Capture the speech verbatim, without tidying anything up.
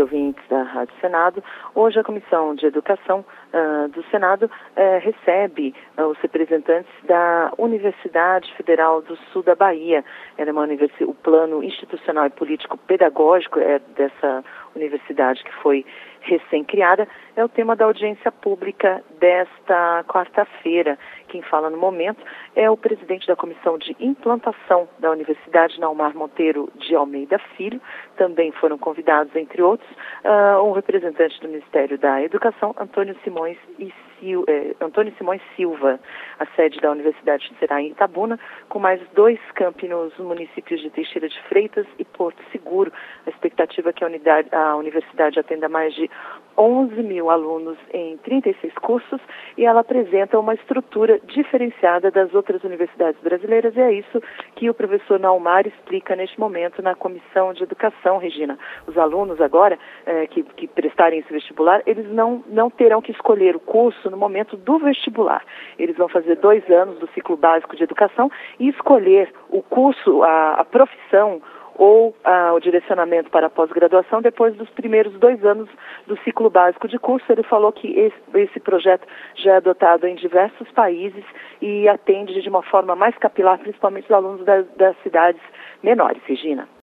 ouvintes da Rádio Senado. Hoje a Comissão de Educação uh, do Senado uh, recebe uh, os representantes da Universidade Federal do Sul da Bahia. Ela é uma universidade, o plano institucional e político pedagógico é dessa universidade que foi recém-criada, é o tema da audiência pública desta quarta-feira. Quem fala no momento é o presidente da Comissão de Implantação da Universidade, Naumar Monteiro de Almeida Filho. Também foram convidados, entre outros, uh, um representante do Ministério da Educação, Antônio Simões e Sil, eh, Antônio Simões Silva. A sede da universidade será em Itabuna, com mais dois campi nos municípios de Teixeira de Freitas e Porto Seguro. A expectativa é que a, unidade, a universidade atenda mais de onze mil alunos em trinta e seis cursos e ela apresenta uma estrutura diferenciada das outras universidades brasileiras, e é isso que o professor Naumar explica neste momento na Comissão de Educação, Regina. Os alunos agora eh, que, que prestarem esse vestibular, eles não, não terão que escolher o curso no momento do vestibular. Eles vão fazer dois anos do ciclo básico de educação e escolher o curso, a, a profissão, ou ah, o direcionamento para a pós-graduação depois dos primeiros dois anos do ciclo básico de curso. Ele falou que esse, esse projeto já é adotado em diversos países e atende de uma forma mais capilar, principalmente os alunos das, das cidades menores. Regina.